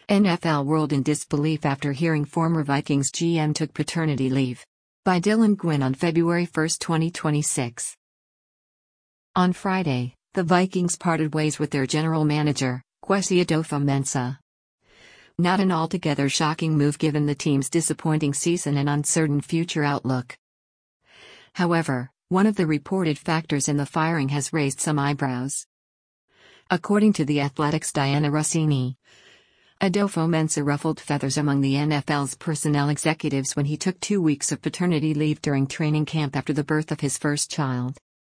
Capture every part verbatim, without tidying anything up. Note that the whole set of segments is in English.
N F L world in disbelief after hearing former Vikings G M took paternity leave. By Dylan Gwynn on February first, twenty twenty-six. On Friday, the Vikings parted ways with their general manager, Kwesi Adofo-Mensah. Not an altogether shocking move given the team's disappointing season and uncertain future outlook. However, one of the reported factors in the firing has raised some eyebrows. According to The Athletic's Diana Rossini, Adofo-Mensah ruffled feathers among the N F L's personnel executives when he took two weeks of paternity leave during training camp after the birth of his first child.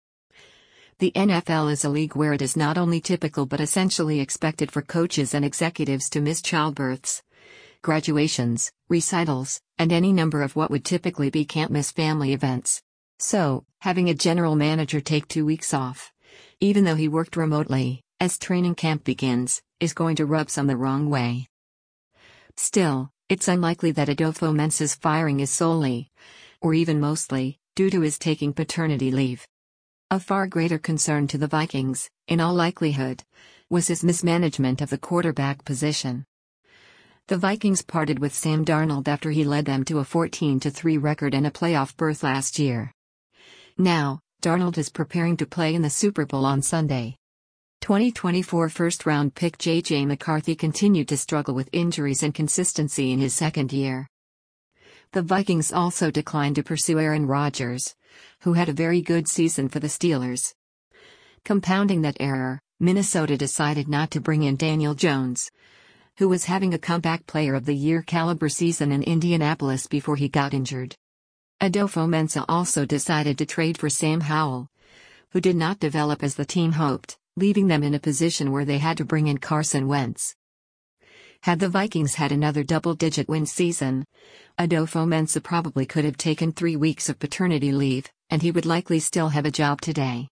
The N F L is a league where it is not only typical but essentially expected for coaches and executives to miss childbirths, graduations, recitals, and any number of what would typically be can't-miss family events. So, having a general manager take two weeks off, even though he worked remotely, as training camp begins, is going to rub some the wrong way. Still, it's unlikely that Adofo-Mensah's firing is solely, or even mostly, due to his taking paternity leave. A far greater concern to the Vikings, in all likelihood, was his mismanagement of the quarterback position. The Vikings parted with Sam Darnold after he led them to a fourteen to three record and a playoff berth last year. Now, Darnold is preparing to play in the Super Bowl on Sunday. twenty twenty-four first-round pick J J McCarthy continued to struggle with injuries and consistency in his second year. The Vikings also declined to pursue Aaron Rodgers, who had a very good season for the Steelers. Compounding that error, Minnesota decided not to bring in Daniel Jones, who was having a comeback player of the year caliber season in Indianapolis before he got injured. Adofo-Mensah also decided to trade for Sam Howell, who did not develop as the team hoped, leaving them in a position where they had to bring in Carson Wentz. Had the Vikings had another double-digit win season, Adofo-Mensah probably could have taken three weeks of paternity leave, and he would likely still have a job today.